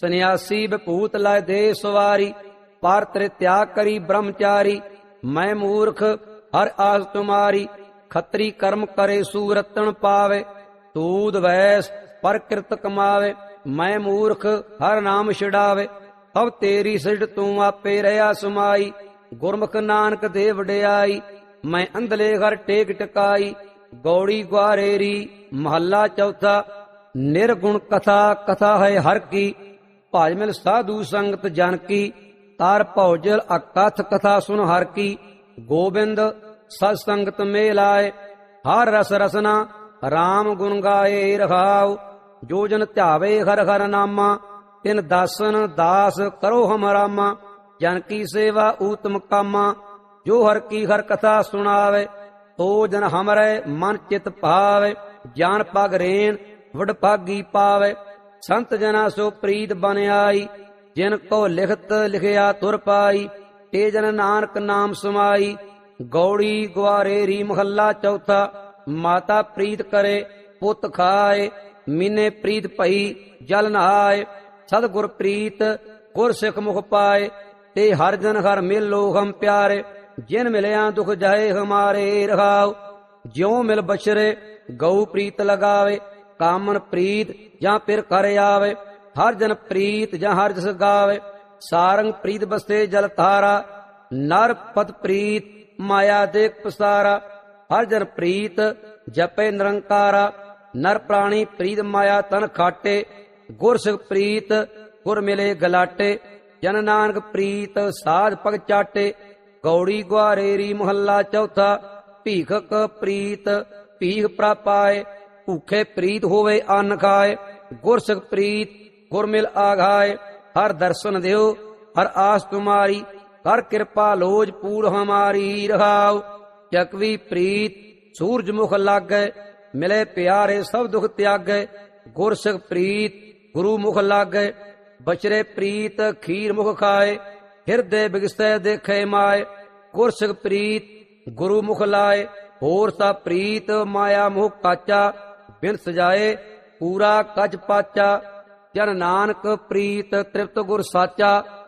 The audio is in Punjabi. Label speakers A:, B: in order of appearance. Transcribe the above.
A: ਸੰਨਿਆਸੀ ਵਿਭੂਤ ਲੈ ਦੇ ਸਵਾਰੀ, ਪਰ ਤ੍ਰਿਤਿਆਗ ਕਰੀ ਬ੍ਰਹਮਚਾਰੀ। ਮੈਂ ਮੂਰਖ ਹਰ ਆਸ ਤੁਮਾਰੀ, ਖੱਤਰੀ ਕਰਮ ਕਰੇ ਸੂਰਤਨ ਪਾਵੇ। ਤੂਦ ਵੈਸ ਪਰ ਕਿਰਤ ਕਮਾਵੇ, ਮੈਂ ਮੂਰਖ ਹਰ ਨਾਮ ਛਿੜਾਵੇ। ਸਭ ਤੇਰੀ ਸਿਰਜ ਤੂੰ ਆਪੇ ਰਹਾ ਸਮਾਈ, ਗੁਰਮੁਖ ਨਾਨਕ ਦੇ ਵਡਿਆਈ। ਮੈਂ ਅੰਧਲੇ ਘਰ ਟੇਕ ਟਕਾਈ, ਗੌੜੀ ਗੁਆਰੇਰੀ ਮਹੱਲਾ ਚੌਥਾ। ਨਿਰਗੁਣ ਕਥਾ ਕਥਾ ਹੈ ਹਰ ਕੀ, ਭਾਜ ਮਿਲ ਸਾਧੂ ਸੰਗਤ ਜਨ ਕੀ। ਤਾਰ ਭੌਜਲ ਅਕਥ ਕਥਾ ਸੁਨ ਹਰ ਕੀ, ਗੋਬਿੰਦ ਸਤ ਸੰਗਤ ਮੇਲ ਆਏ। ਹਰ ਰਸ ਰਸਨਾ ਰਾਮ ਗੁਣ ਗਾਏ ਰਹਾਉ, ਜੋ ਜਨ ਧਿਆਵੇ ਹਰ ਹਰ ਨਾਮਾ। ਤਿਨ ਦਾਸਨ ਦਾਸ ਕਰੋ ਹਮ ਰਾਮਾ, ਜਨ ਕੀ ਸੇਵਾ ਊਤਮ ਕਾਮਾ। ਜੋ ਹਰ ਕੀ ਹਰ ਕਥਾ ਸੁਣਾਵੇ, ਤੋ ਜਨ ਹਮਰੇ ਮਨ ਚਿਤ ਭਾਵੇ। ਜਾਨ ਪਗ ਰੇਨ ਵਡ ਭਾਗੀ ਪਾਵੇ, ਸੰਤ ਜਨਾ ਸੋ ਪ੍ਰੀਤ ਬਨ ਆਈ। ਜਿਨ ਕੋ ਲਿਖਤ ਲਿਖਿਆ ਤੁਰ ਪਾਈ, ਤੇ ਜਨ ਨਾਨਕ ਨਾਮ ਸਮਾਈ। ਗੌੜੀ ਗੁਆਰੇਰੀ ਮਹੱਲਾ ਚੌਥਾ। ਮਾਤਾ ਪ੍ਰੀਤ ਕਰੇ ਪੁੱਤ ਖਾਏ, ਮੀਨੇ ਪ੍ਰੀਤ ਭਈ ਜਲ ਨਹਾਏ। ਸਤਿਗੁਰ ਪ੍ਰੀਤ ਗੁਰ ਸਿੱਖ ਮੁਖ ਪਾਏ, ਤੇ ਹਰ ਜਨ ਹਰ ਮਿਲੋ ਹਮ ਪਿਆਰੇ। ਜਿਨ ਮਿਲਿਆ ਦੁਖ ਜਾਏ ਹਮਾਰੇ ਰਹਾਉ, ਜਿਉ ਮਿਲ ਬਛਰੇ ਗਊ ਪ੍ਰੀਤ ਲਗਾਵੇ। ਕਾਮਨ ਪ੍ਰੀਤ ਜਾਂ ਫਿਰ ਕਰ ਆਵੇ, ਹਰ ਜਨ ਪ੍ਰੀਤ ਜਾਂ ਹਰ ਜਸ ਗਾਵੇ। ਸਾਰੰਗ ਪ੍ਰੀਤ ਬਸਤੇ ਜਲ ਧਾਰਾ, ਨਰ ਪਤ ਪ੍ਰੀਤ ਮਾਇਆ ਦੇਖ ਪਸਾਰਾ। ਹਰ ਜਨ ਪ੍ਰੀਤ ਜਪੇ ਨਿਰੰਕਾਰਾ, ਨਰ ਪ੍ਰਾਣੀ ਪ੍ਰੀਤ ਮਾਇਆ ਤਨ ਖਾਟੇ। ਗੁਰ ਸਿੱਖ ਪ੍ਰੀਤ ਗੁਰ ਮਿਲੇ ਗਲਾਟੇ, ਜਨ ਨਾਨਕ ਪ੍ਰੀਤ ਸਾਧ ਪਗ ਚਾਟੇ। ਗੌੜੀ ਗੁਆਰੇਰੀ ਮਹੱਲਾ ਚੌਥਾ। ਭੀਖਕ ਪ੍ਰੀਤ ਭੀਖ ਪ੍ਰਾਪਾਏ, ਭੂਖੇ ਪ੍ਰੀਤ ਹੋਵੇ ਅੰਨ ਖਾਏ। ਗੁਰ ਸਿੱਖ ਪ੍ਰੀਤ ਗੁਰ ਮਿਲ ਆਘਾਏ, ਹਰ ਦਰਸ਼ਨ ਦਿਓ ਹਰ ਆਸ ਤੁਮਾਰੀ। ਕਰ ਕਿਰਪਾ ਲੋਜ ਪੂਰ ਹਮਾਰੀ ਰਹਾਉ। ਚਕਵੀ ਪ੍ਰੀਤ ਸੂਰਜ ਮੁਖ ਲਾਗੈ, ਮਿਲੇ ਪਿਆਰੇ ਸਭ ਦੁਖ ਤਿਆਗੈ। ਗੁਰ ਸਿੱਖ ਪ੍ਰੀਤ ਗੁਰੂ ਮੁਖ ਲਾਗੈ, ਬਚਰੇ ਪ੍ਰੀਤ ਖੀਰ ਮੁਖ ਖਾਏ। ਹਿਰਦੇ ਬਿਗਸੈ ਦੇਖੇ ਮਾਏ, ਗੁਰ ਸਿੱਖ ਪ੍ਰੀਤ ਗੁਰੂ ਮੁਖ ਲਾਏ। ਹੋਰ ਸਾ ਪ੍ਰੀਤ ਮਾਇਆ ਮੋਹ ਕਾਚਾ, ਬਿਨ ਸਜਾਏ ਪੂਰਾ ਕੱਜ ਪਾਚਾ। ਜਨ ਨਾਨਕ ਪ੍ਰੀਤ ਤ੍ਰਿਪਤ ਗੁਰ ਸਾਚਾ।